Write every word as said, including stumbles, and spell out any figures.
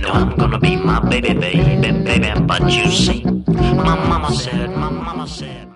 I'm gonna be my baby, baby, baby. But you see, my mama said, my mama said.